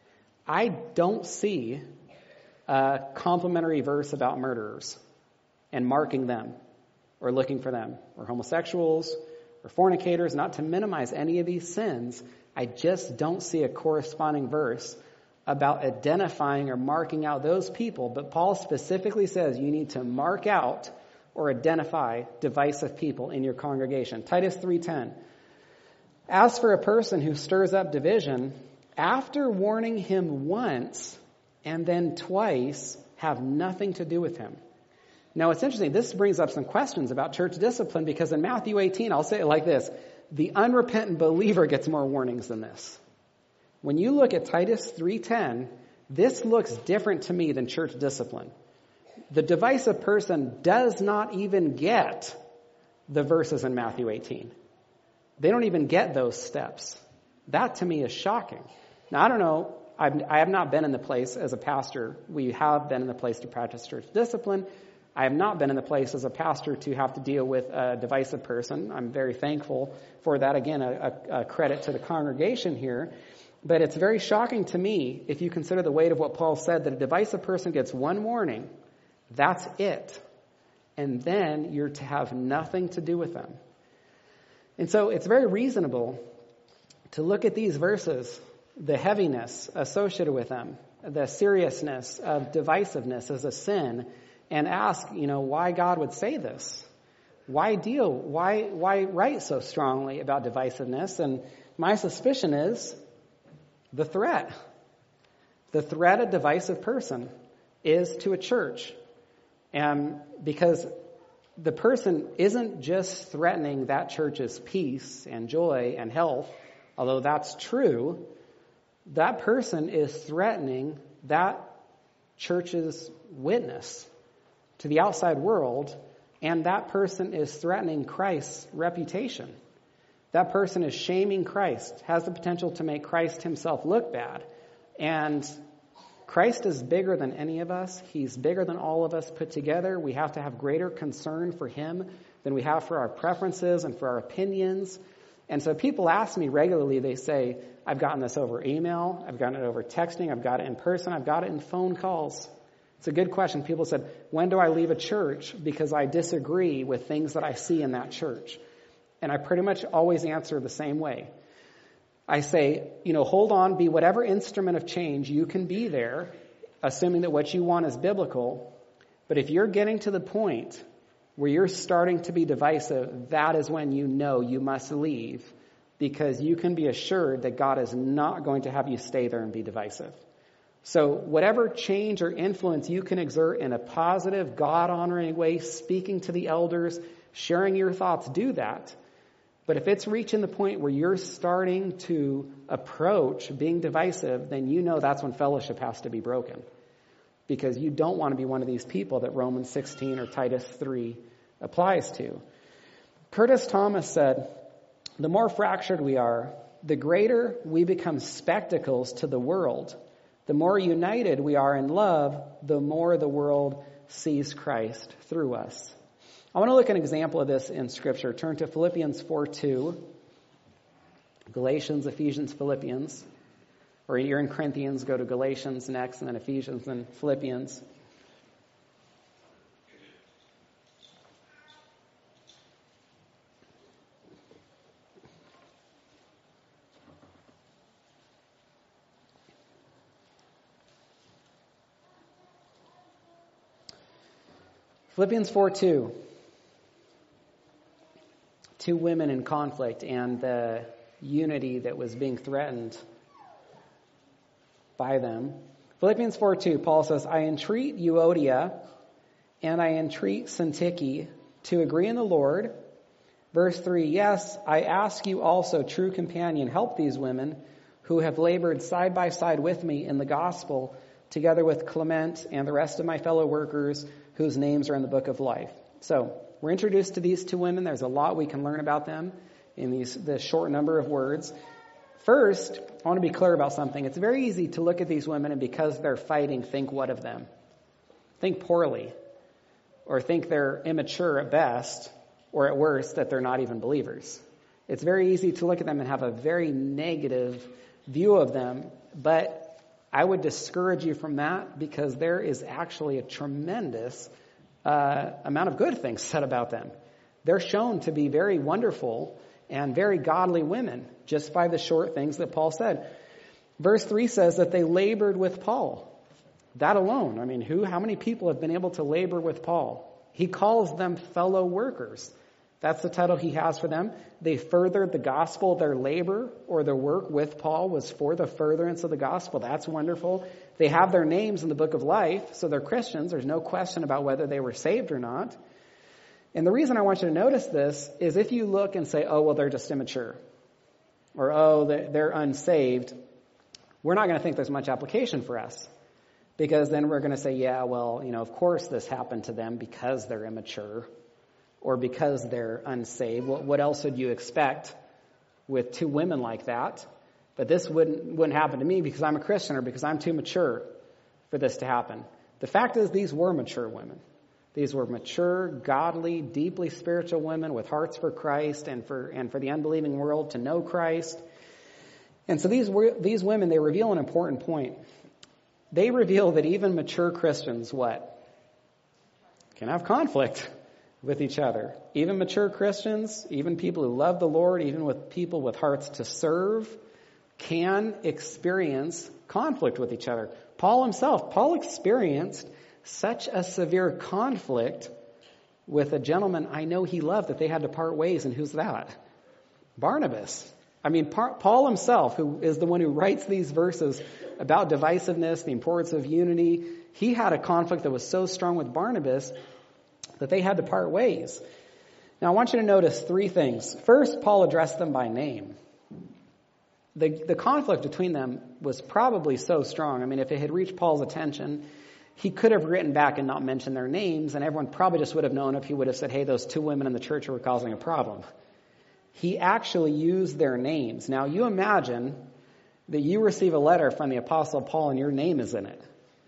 I don't see a complimentary verse about murderers and marking them or looking for them, or homosexuals or fornicators, not to minimize any of these sins. I just don't see a corresponding verse about identifying or marking out those people. But Paul specifically says you need to mark out or identify divisive people in your congregation. Titus three ten. As for a person who stirs up division, after warning him once and then twice, have nothing to do with him. Now, it's interesting. This brings up some questions about church discipline, because in Matthew eighteen, I'll say it like this. The unrepentant believer gets more warnings than this. When you look at Titus three ten, this looks different to me than church discipline. The divisive person does not even get the verses in Matthew eighteen. They don't even get those steps. That to me is shocking. Now, I don't know. I've, I have not been in the place as a pastor. We have been in the place to practice church discipline. I have not been in the place as a pastor to have to deal with a divisive person. I'm very thankful for that. Again, a, a, a credit to the congregation here. But it's very shocking to me if you consider the weight of what Paul said, that a divisive person gets one warning. That's it. And then you're to have nothing to do with them. And so it's very reasonable to look at these verses, the heaviness associated with them, the seriousness of divisiveness as a sin, and ask, you know, why God would say this. Why deal? Why, why write so strongly about divisiveness? And my suspicion is the threat. The threat a divisive person is to a church. And because the person isn't just threatening that church's peace and joy and health, although that's true, that person is threatening that church's witness to the outside world, and that person is threatening Christ's reputation. That person is shaming Christ, has the potential to make Christ himself look bad. And Christ is bigger than any of us. He's bigger than all of us put together. We have to have greater concern for him than we have for our preferences and for our opinions. And so people ask me regularly, they say, I've gotten this over email, I've gotten it over texting, I've got it in person, I've got it in phone calls. It's a good question. People said, when do I leave a church because I disagree with things that I see in that church? And I pretty much always answer the same way. I say, you know, hold on, be whatever instrument of change you can be there, assuming that what you want is biblical. But if you're getting to the point where you're starting to be divisive, that is when you know you must leave, because you can be assured that God is not going to have you stay there and be divisive. So whatever change or influence you can exert in a positive, God-honoring way, speaking to the elders, sharing your thoughts, do that. But if it's reaching the point where you're starting to approach being divisive, then you know that's when fellowship has to be broken. Because you don't want to be one of these people that Romans sixteen or Titus three applies to. Curtis Thomas said, "The more fractured we are, the greater we become spectacles to the world. The more united we are in love, the more the world sees Christ through us." I want to look at an example of this in Scripture. Turn to Philippians four two. Galatians, Ephesians, Philippians. Or you're in Corinthians, go to Galatians next, and then Ephesians, and Philippians. Philippians four two. Two women in conflict and the unity that was being threatened by them. Philippians four two, Paul says, "I entreat Euodia and I entreat Syntyche to agree in the Lord." Verse three, "Yes, I ask you also, true companion, help these women who have labored side by side with me in the gospel, together with Clement and the rest of my fellow workers whose names are in the book of life." So we're introduced to these two women. There's a lot we can learn about them in these this short number of words. First, I want to be clear about something. It's very easy to look at these women and because they're fighting, think what of them? Think poorly, or think they're immature at best, or at worst, that they're not even believers. It's very easy to look at them and have a very negative view of them, but I would discourage you from that because there is actually a tremendous uh, amount of good things said about them. They're shown to be very wonderful and very godly women just by the short things that Paul said. Verse three says that they labored with Paul. That alone, I mean, who? How many people have been able to labor with Paul? He calls them fellow workers. That's the title he has for them. They furthered the gospel. Their labor or their work with Paul was for the furtherance of the gospel. That's wonderful. They have their names in the book of life, so they're Christians. There's no question about whether they were saved or not. And the reason I want you to notice this is if you look and say, oh, well, they're just immature, or oh, they're unsaved, we're not going to think there's much application for us. Because then we're going to say, yeah, well, you know, of course this happened to them because they're immature or because they're unsaved. What, what else would you expect with two women like that? But this wouldn't wouldn't happen to me because I'm a Christian or because I'm too mature for this to happen. The fact is these were mature women. These were mature, godly, deeply spiritual women with hearts for Christ and for and for the unbelieving world to know Christ. And so these were, these women, they reveal an important point. They reveal that even mature Christians, what? Can have conflict with each other. Even mature Christians, even people who love the Lord, even with people with hearts to serve, can experience conflict with each other. Paul himself, Paul experienced such a severe conflict with a gentleman I know he loved that they had to part ways. And who's that? Barnabas. I mean, Paul himself, who is the one who writes these verses about divisiveness, the importance of unity, he had a conflict that was so strong with Barnabas that they had to part ways. Now, I want you to notice three things. First, Paul addressed them by name. The, the conflict between them was probably so strong. I mean, if it had reached Paul's attention, he could have written back and not mentioned their names, and everyone probably just would have known if he would have said, hey, those two women in the church were causing a problem. He actually used their names. Now, you imagine that you receive a letter from the Apostle Paul and your name is in it.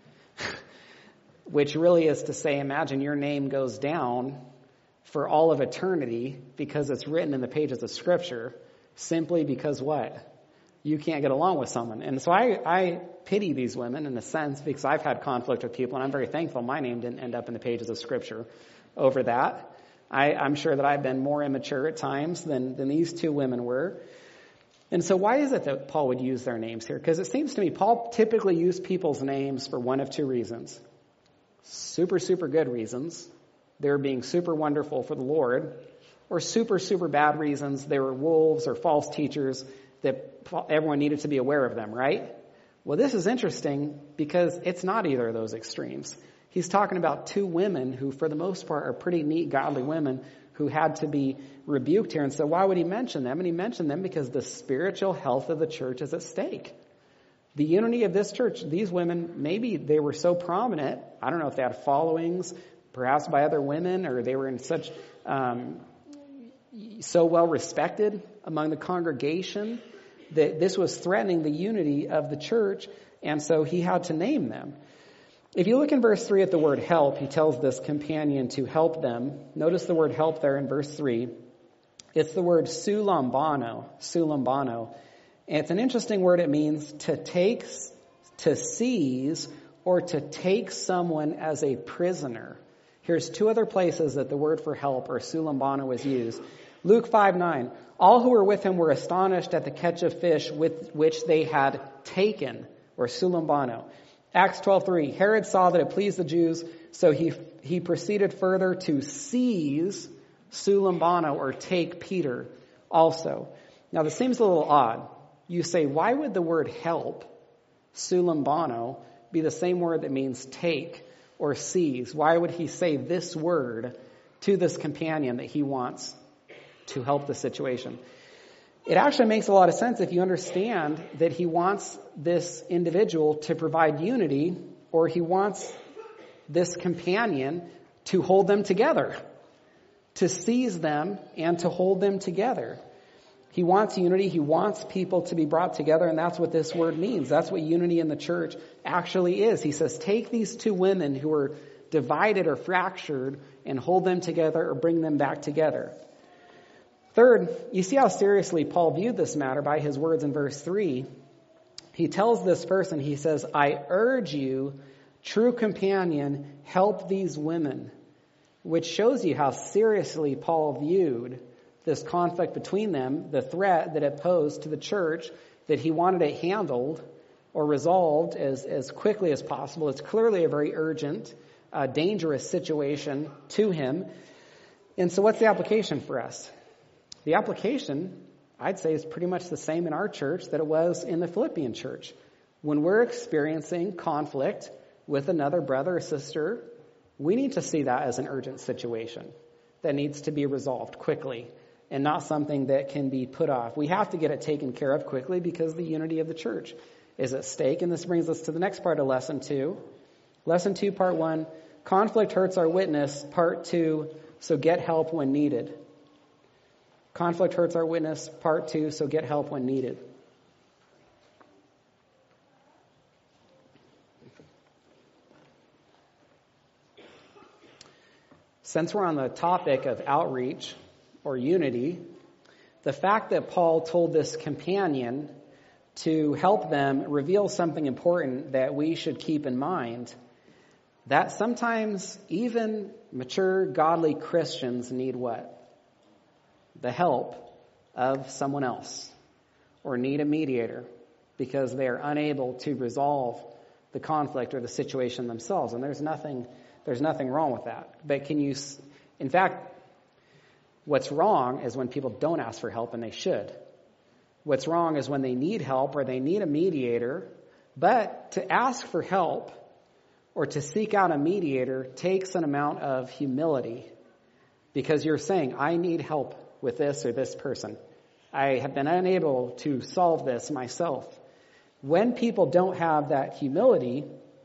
Which really is to say, imagine your name goes down for all of eternity because it's written in the pages of Scripture simply because what? You can't get along with someone. And so I, I pity these women in a sense because I've had conflict with people and I'm very thankful my name didn't end up in the pages of Scripture over that. I, I'm sure that I've been more immature at times than, than these two women were. And so why is it that Paul would use their names here? Because it seems to me Paul typically used people's names for one of two reasons. Super, super good reasons. They were being super wonderful for the Lord. Or super, super bad reasons. They were wolves or false teachers that everyone needed to be aware of them, right? Well, this is interesting because it's not either of those extremes. He's talking about two women who, for the most part, are pretty neat, godly women who had to be rebuked here. And so why would he mention them? And he mentioned them because the spiritual health of the church is at stake. The unity of this church, these women, maybe they were so prominent. I don't know if they had followings, perhaps by other women, or they were in such um, so well respected among the congregation that this was threatening the unity of the church, and so he had to name them. If you look in verse three at the word help, he tells this companion to help them. Notice the word help there in verse three. It's the word sulambano, sulambano. And it's an interesting word. It means to take, to seize, or to take someone as a prisoner. Here's two other places that the word for help, or sulambano, was used. Luke five nine. All who were with him were astonished at the catch of fish with which they had taken, or sulambano. Acts twelve three. Herod saw that it pleased the Jews, so he he proceeded further to seize sulambano, or take Peter also. Now this seems a little odd. You say, why would the word help, sulambano, be the same word that means take or seize? Why would he say this word to this companion that he wants to help the situation? It actually makes a lot of sense if you understand that he wants this individual to provide unity, or he wants this companion to hold them together, to seize them and to hold them together. He wants unity. He wants people to be brought together, and that's what this word means. That's what unity in the church actually is. He says, take these two women who are divided or fractured and hold them together, or bring them back together. Third, you see how seriously Paul viewed this matter by his words in verse three. He tells this person, he says, I urge you, true companion, help these women, which shows you how seriously Paul viewed this conflict between them, the threat that it posed to the church, that he wanted it handled or resolved as, as quickly as possible. It's clearly a very urgent, uh, dangerous situation to him. And so what's the application for us? The application, I'd say, is pretty much the same in our church that it was in the Philippian church. When we're experiencing conflict with another brother or sister, we need to see that as an urgent situation that needs to be resolved quickly, and not something that can be put off. We have to get it taken care of quickly because the unity of the church is at stake. And this brings us to the next part of lesson two. Lesson two, part one, conflict hurts our witness. Part two, so get help when needed. Conflict hurts our witness. Part two, so get help when needed. Since we're on the topic of outreach or unity, the fact that Paul told this companion to help them reveals something important that we should keep in mind, that sometimes even mature, godly Christians need what? The help of someone else, or need a mediator because they are unable to resolve the conflict or the situation themselves. And there's nothing, there's nothing wrong with that. But can you, in fact, what's wrong is when people don't ask for help, and they should. What's wrong is when they need help or they need a mediator, but to ask for help or to seek out a mediator takes an amount of humility, because you're saying, I need help with this or this person. I have been unable to solve this myself. When people don't have that humility,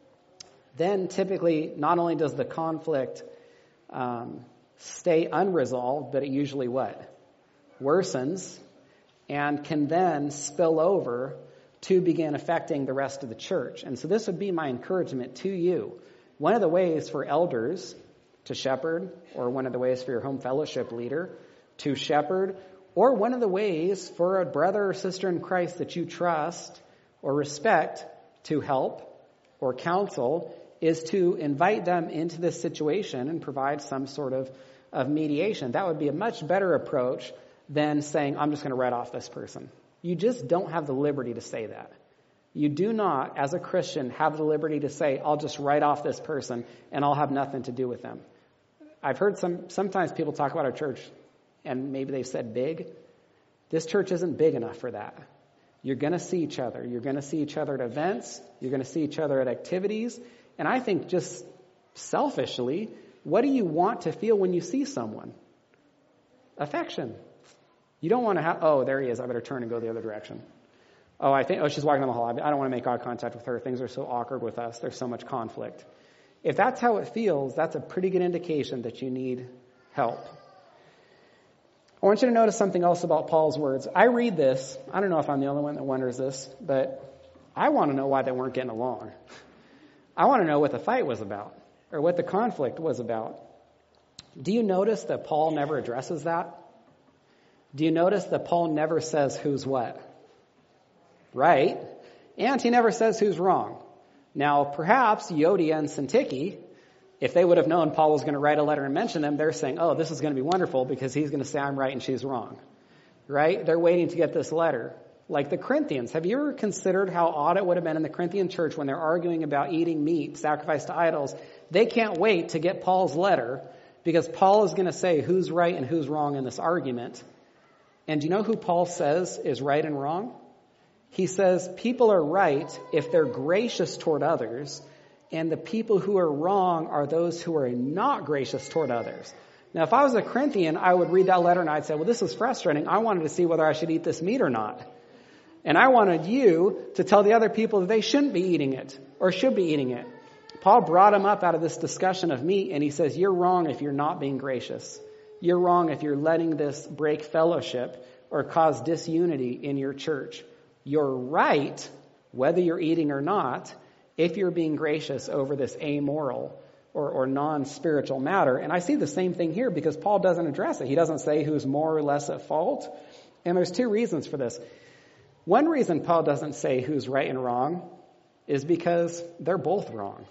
then typically not only does the conflict um, stay unresolved, but it usually what? Worsens, and can then spill over to begin affecting the rest of the church. And so this would be my encouragement to you. One of the ways for elders to shepherd, or one of the ways for your home fellowship leader to shepherd, or one of the ways for a brother or sister in Christ that you trust or respect to help or counsel, is to invite them into this situation and provide some sort of, of mediation. That would be a much better approach than saying, I'm just going to write off this person. You just don't have the liberty to say that. You do not, as a Christian, have the liberty to say, I'll just write off this person and I'll have nothing to do with them. I've heard some, sometimes people talk about our church, and maybe they said big. This church isn't big enough for that. You're going to see each other. You're going to see each other at events. You're going to see each other at activities. And I think just selfishly, what do you want to feel when you see someone? Affection. You don't want to have, oh, there he is. I better turn and go the other direction. Oh, I think, oh, she's walking down the hall. I don't want to make eye contact with her. Things are so awkward with us. There's so much conflict. If that's how it feels, that's a pretty good indication that you need help. I I want you to notice something else about Paul's words. I read this. I don't know if I'm the only one that wonders this, but I want to know why they weren't getting along. I want to know what the fight was about or what the conflict was about. Do you notice that Paul never addresses that? Do you notice that Paul never says who's what? Right? And he never says who's wrong. Now, perhaps Euodia and Syntyche, if they would have known Paul was going to write a letter and mention them, they're saying, oh, this is going to be wonderful because he's going to say I'm right and she's wrong. Right? They're waiting to get this letter. Like the Corinthians. Have you ever considered how odd it would have been in the Corinthian church when they're arguing about eating meat sacrificed to idols? They can't wait to get Paul's letter because Paul is going to say who's right and who's wrong in this argument. And do you know who Paul says is right and wrong? He says people are right if they're gracious toward others, and the people who are wrong are those who are not gracious toward others. Now, if I was a Corinthian, I would read that letter and I'd say, well, this is frustrating. I wanted to see whether I should eat this meat or not. And I wanted you to tell the other people that they shouldn't be eating it or should be eating it. Paul brought him up out of this discussion of meat, and he says, you're wrong if you're not being gracious. You're wrong if you're letting this break fellowship or cause disunity in your church. You're right, whether you're eating or not, if you're being gracious over this amoral or, or non-spiritual matter. And I see the same thing here because Paul doesn't address it. He doesn't say who's more or less at fault. And there's two reasons for this. One reason Paul doesn't say who's right and wrong is because they're both wrong.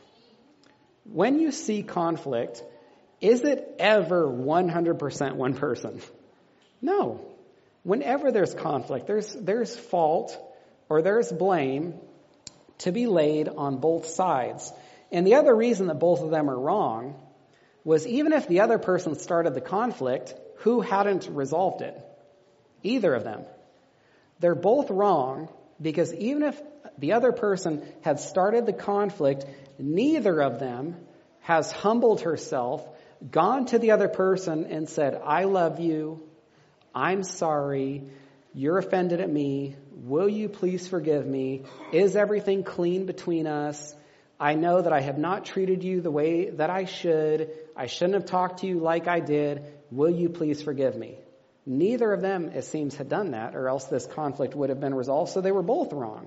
When you see conflict, is it ever one hundred percent one person? No. Whenever there's conflict, there's there's fault or there's blame to be laid on both sides. And the other reason that both of them are wrong was even if the other person started the conflict, who hadn't resolved it? Either of them. They're both wrong because even if the other person had started the conflict, neither of them has humbled herself, gone to the other person and said, I love you, I'm sorry, you're offended at me, will you please forgive me? Is everything clean between us? I know that I have not treated you the way that I should. I shouldn't have talked to you like I did. Will you please forgive me? Neither of them, it seems, had done that, or else this conflict would have been resolved, so they were both wrong.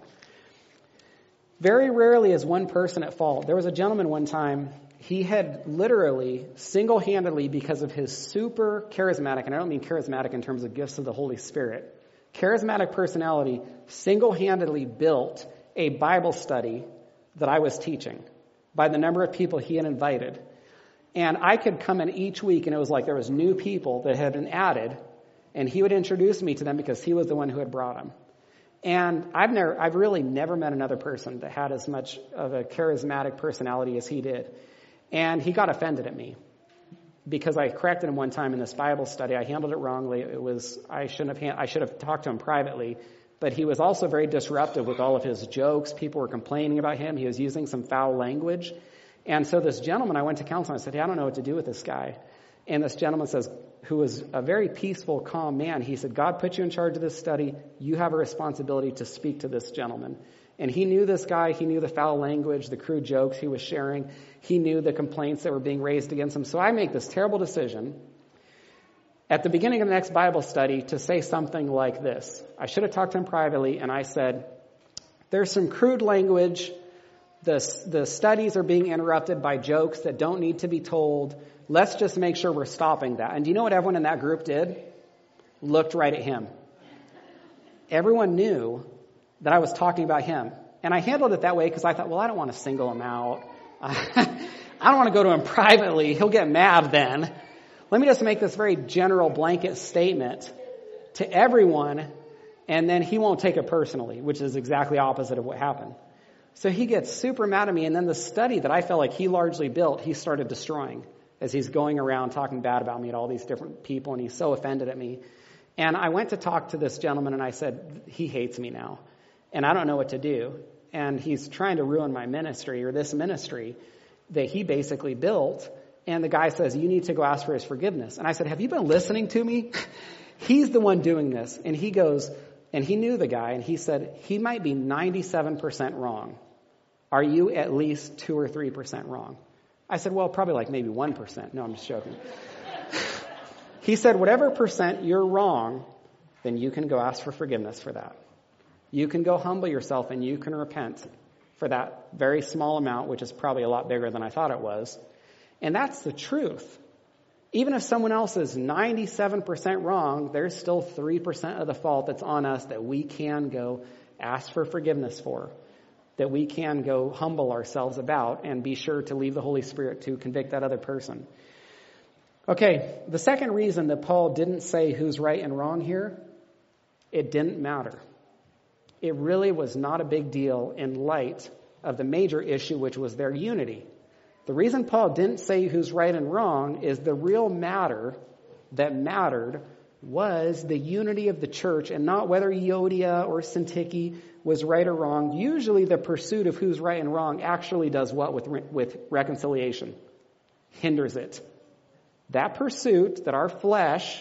Very rarely is one person at fault. There was a gentleman one time, he had literally, single-handedly, because of his super charismatic, and I don't mean charismatic in terms of gifts of the Holy Spirit, charismatic personality, single-handedly built a Bible study that I was teaching by the number of people he had invited. And I could come in each week, and it was like there was new people that had been added, and he would introduce me to them because he was the one who had brought them. And I've never, I've really never met another person that had as much of a charismatic personality as he did. And he got offended at me because I corrected him one time in this Bible study. I handled it wrongly. It was, I shouldn't have, I should have talked to him privately, but he was also very disruptive with all of his jokes. People were complaining about him. He was using some foul language. And so this gentleman, I went to counsel and I said, hey, I don't know what to do with this guy. And this gentleman says, who was a very peaceful, calm man, he said, God put you in charge of this study. You have a responsibility to speak to this gentleman. And he knew this guy. He knew the foul language, the crude jokes he was sharing. He knew the complaints that were being raised against him. So I make this terrible decision at the beginning of the next Bible study to say something like this. I should have talked to him privately, and I said, there's some crude language. The, the studies are being interrupted by jokes that don't need to be told. Let's just make sure we're stopping that. And do you know what everyone in that group did? Looked right at him. Everyone knew that I was talking about him. And I handled it that way because I thought, well, I don't want to single him out. I don't want to go to him privately. He'll get mad then. Let me just make this very general blanket statement to everyone, and then he won't take it personally, which is exactly opposite of what happened. So he gets super mad at me, and then the study that I felt like he largely built, he started destroying as he's going around talking bad about me to all these different people, and he's so offended at me. And I went to talk to this gentleman, and I said, he hates me now, and I don't know what to do. And he's trying to ruin my ministry, or this ministry that he basically built. And the guy says, you need to go ask for his forgiveness. And I said, have you been listening to me? He's the one doing this. And he goes, and he knew the guy, and he said, he might be ninety-seven percent wrong. Are you at least two or three percent wrong? I said, well, probably like maybe one percent. No, I'm just joking. He said, whatever percent you're wrong, then you can go ask for forgiveness for that. You can go humble yourself and you can repent for that very small amount, which is probably a lot bigger than I thought it was. And that's the truth. Even if someone else is ninety-seven percent wrong, there's still three percent of the fault that's on us that we can go ask for forgiveness for, that we can go humble ourselves about and be sure to leave the Holy Spirit to convict that other person. Okay, the second reason that Paul didn't say who's right and wrong here, it didn't matter. It really was not a big deal in light of the major issue, which was their unity. The reason Paul didn't say who's right and wrong is the real matter that mattered was the unity of the church and not whether Euodia or Syntyche was right or wrong. Usually the pursuit of who's right and wrong actually does what with, with reconciliation? Hinders it. That pursuit that our flesh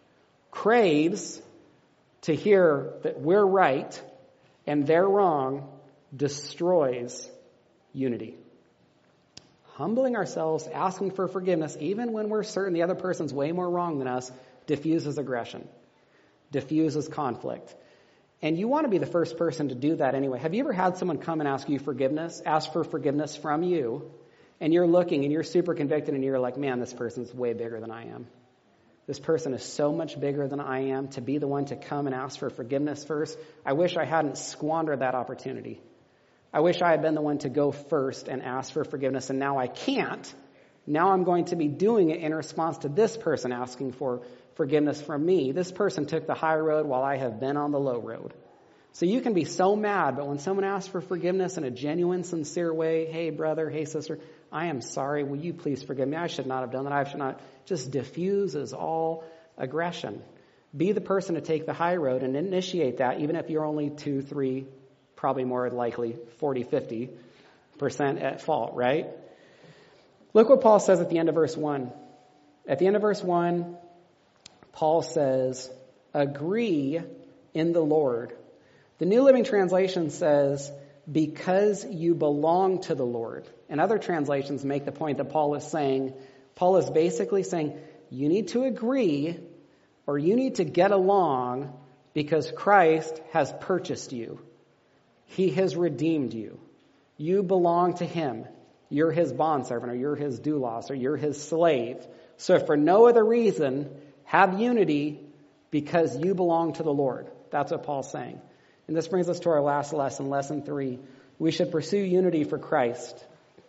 craves to hear that we're right and they're wrong destroys unity. Humbling ourselves, asking for forgiveness, even when we're certain the other person's way more wrong than us, diffuses aggression, diffuses conflict. And you want to be the first person to do that anyway. Have you ever had someone come and ask you forgiveness, ask for forgiveness from you, and you're looking and you're super convicted and you're like, man, this person's way bigger than I am. This person is so much bigger than I am. To be the one to come and ask for forgiveness first, I wish I hadn't squandered that opportunity. I wish I had been the one to go first and ask for forgiveness, and now I can't. Now I'm going to be doing it in response to this person asking for forgiveness from me. This person took the high road while I have been on the low road. So you can be so mad, but when someone asks for forgiveness in a genuine, sincere way, hey, brother, hey, sister, I am sorry. Will you please forgive me? I should not have done that. I should not. Just diffuses all aggression. Be the person to take the high road and initiate that, even if you're only two, three, probably more likely forty, fifty percent at fault, right? Look what Paul says at the end of verse one. At the end of verse one, Paul says, agree in the Lord. The New Living Translation says, because you belong to the Lord. And other translations make the point that Paul is saying, Paul is basically saying, you need to agree or you need to get along because Christ has purchased you. He has redeemed you. You belong to him. You're his bondservant, or you're his doulos, or you're his slave. So for no other reason, have unity because you belong to the Lord. That's what Paul's saying. And this brings us to our last lesson, lesson three. We should pursue unity for Christ.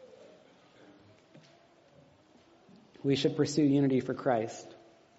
We should pursue unity for Christ.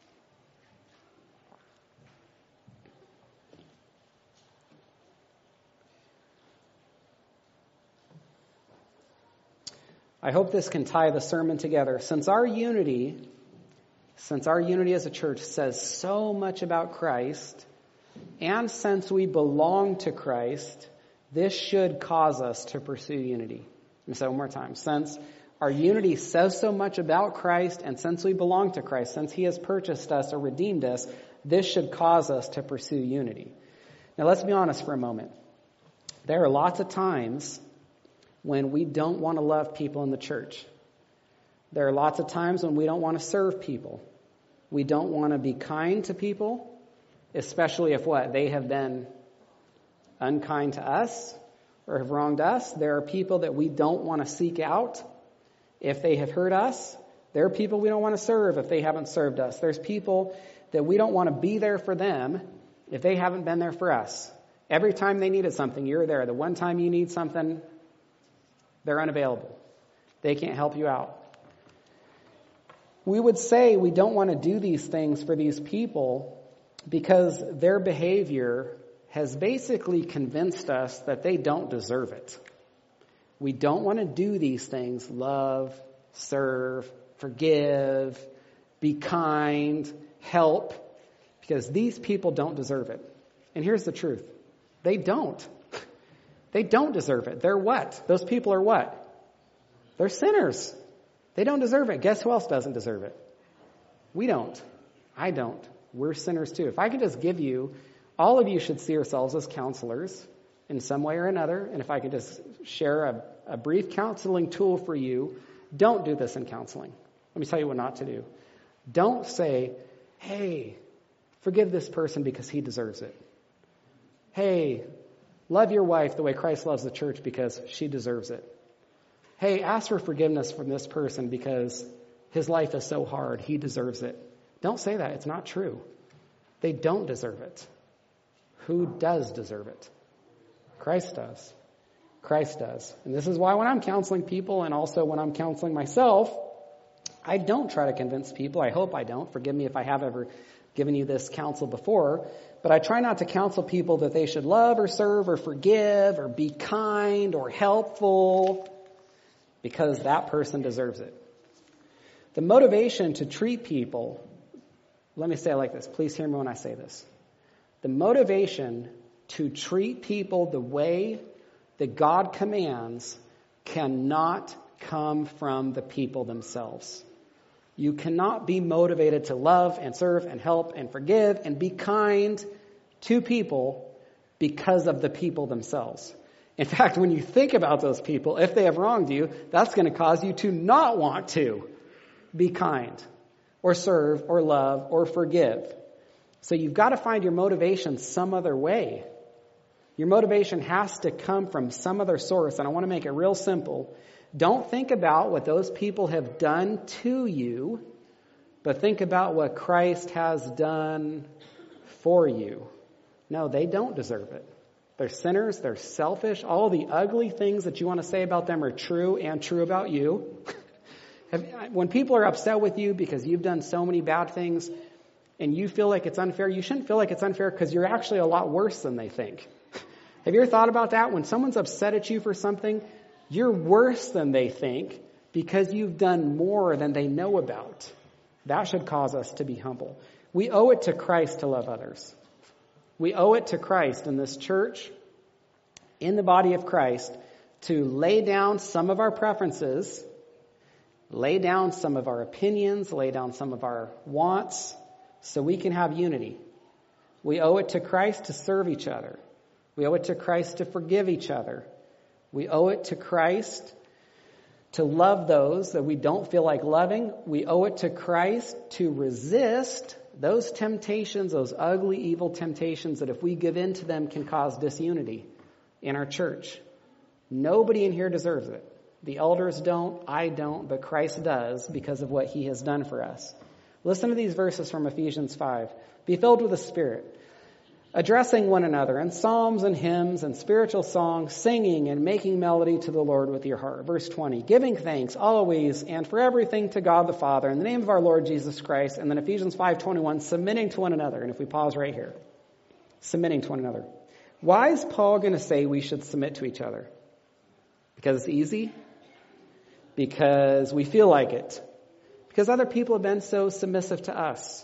I hope this can tie the sermon together. Since our unity, since our unity as a church says so much about Christ, and since we belong to Christ, this should cause us to pursue unity. Let me say it one more time. Since our unity says so much about Christ, and since we belong to Christ, since he has purchased us or redeemed us, this should cause us to pursue unity. Now let's be honest for a moment. There are lots of times when we don't want to love people in the church. There are lots of times when we don't want to serve people. We don't want to be kind to people, especially if what? They have been unkind to us or have wronged us. There are people that we don't want to seek out if they have hurt us. There are people we don't want to serve if they haven't served us. There's people that we don't want to be there for them if they haven't been there for us. Every time they needed something, you're there. The one time you need something, they're unavailable. They can't help you out. We would say we don't want to do these things for these people because their behavior has basically convinced us that they don't deserve it. We don't want to do these things, love, serve, forgive, be kind, help, because these people don't deserve it. And here's the truth. They don't. They don't deserve it. They're what? Those people are what? They're sinners. They don't deserve it. Guess who else doesn't deserve it? We don't. I don't. We're sinners too. If I could just give you, all of you should see yourselves as counselors in some way or another. And if I could just share a, a brief counseling tool for you, don't do this in counseling. Let me tell you what not to do. Don't say, Hey, forgive this person because he deserves it. Hey, love your wife the way Christ loves the church because she deserves it. Hey, ask for forgiveness from this person because his life is so hard. He deserves it. Don't say that. It's not true. They don't deserve it. Who does deserve it? Christ does. Christ does. And this is why when I'm counseling people and also when I'm counseling myself, I don't try to convince people. I hope I don't. Forgive me if I have ever given you this counsel before. But I try not to counsel people that they should love or serve or forgive or be kind or helpful because that person deserves it. The motivation to treat people, let me say it like this. Please hear me when I say this. The motivation to treat people the way that God commands cannot come from the people themselves. You cannot be motivated to love and serve and help and forgive and be kind to people because of the people themselves. In fact, when you think about those people, if they have wronged you, that's going to cause you to not want to be kind or serve or love or forgive. So you've got to find your motivation some other way. Your motivation has to come from some other source. And I want to make it real simple. Don't think about what those people have done to you, but think about what Christ has done for you. No, they don't deserve it. They're sinners. They're selfish. All the ugly things that you want to say about them are true and true about you. When people are upset with you because you've done so many bad things and you feel like it's unfair, you shouldn't feel like it's unfair because you're actually a lot worse than they think. Have you ever thought about that? When someone's upset at you for something, you're worse than they think because you've done more than they know about. That should cause us to be humble. We owe it to Christ to love others. We owe it to Christ in this church, in the body of Christ, to lay down some of our preferences, lay down some of our opinions, lay down some of our wants, so we can have unity. We owe it to Christ to serve each other. We owe it to Christ to forgive each other. We owe it to Christ to love those that we don't feel like loving. We owe it to Christ to resist those temptations, those ugly, evil temptations that if we give in to them can cause disunity in our church. Nobody in here deserves it. The elders don't, I don't, but Christ does because of what he has done for us. Listen to these verses from Ephesians five. Be filled with the Spirit, addressing one another in psalms and hymns and spiritual songs, singing and making melody to the Lord with your heart. Verse twenty, giving thanks always and for everything to God the Father in the name of our Lord Jesus Christ. And then Ephesians five twenty-one, submitting to one another. And if we pause right here, submitting to one another. Why is Paul going to say we should submit to each other? Because it's easy? Because we feel like it? Because other people have been so submissive to us?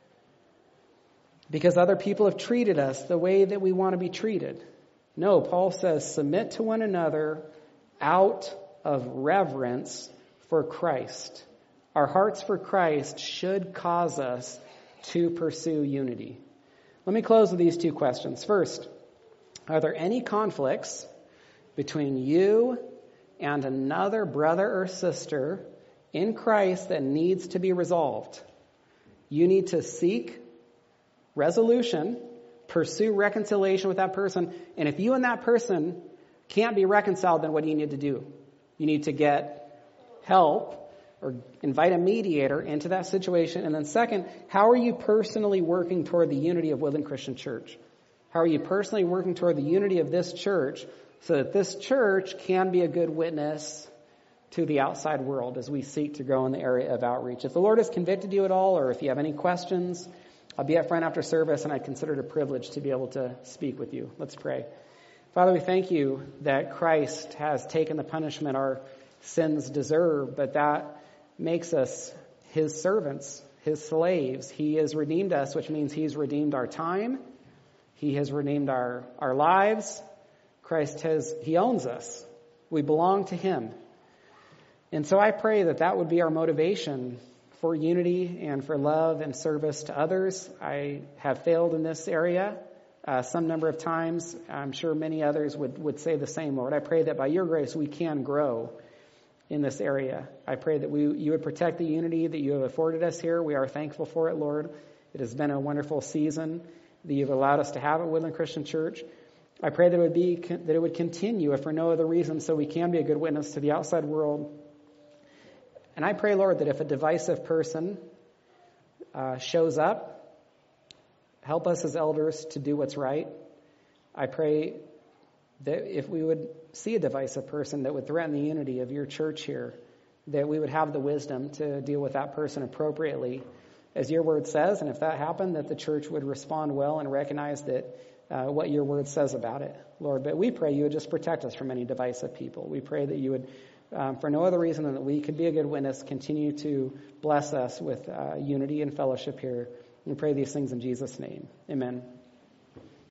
Because other people have treated us the way that we want to be treated? No, Paul says submit to one another out of reverence for Christ. Our hearts for Christ should cause us to pursue unity. Let me close with these two questions. First, are there any conflicts between you and another brother or sister in Christ that needs to be resolved? You need to seek resolution, pursue reconciliation with that person. And if you and that person can't be reconciled, then what do you need to do? You need to get help or invite a mediator into that situation. And then second, how are you personally working toward the unity of Woodland Christian Church? How are you personally working toward the unity of this church so that this church can be a good witness to the outside world as we seek to grow in the area of outreach? If the Lord has convicted you at all, or if you have any questions, I'll be up front after service, and I consider it a privilege to be able to speak with you. Let's pray. Father, we thank you that Christ has taken the punishment our sins deserve, but that makes us his servants, his slaves. He has redeemed us, which means he's redeemed our time. He has redeemed our, our lives. Christ has, he owns us. We belong to him. And so I pray that that would be our motivation for unity and for love and service to others. I have failed in this area uh, some number of times. I'm sure many others would, would say the same, Lord. I pray that by your grace we can grow in this area. I pray that we you would protect the unity that you have afforded us here. We are thankful for it, Lord. It has been a wonderful season that you've allowed us to have at Woodland Christian Church. I pray that it would be that it would continue, if for no other reason, so we can be a good witness to the outside world. And I pray, Lord, that if a divisive person uh, shows up, help us as elders to do what's right. I pray that if we would see a divisive person that would threaten the unity of your church here, that we would have the wisdom to deal with that person appropriately, as your word says, and if that happened, that the church would respond well and recognize that uh, what your word says about it, Lord. But we pray you would just protect us from any divisive people. We pray that you would, um, for no other reason than that we could be a good witness, continue to bless us with uh, unity and fellowship here. We pray these things in Jesus' name. Amen.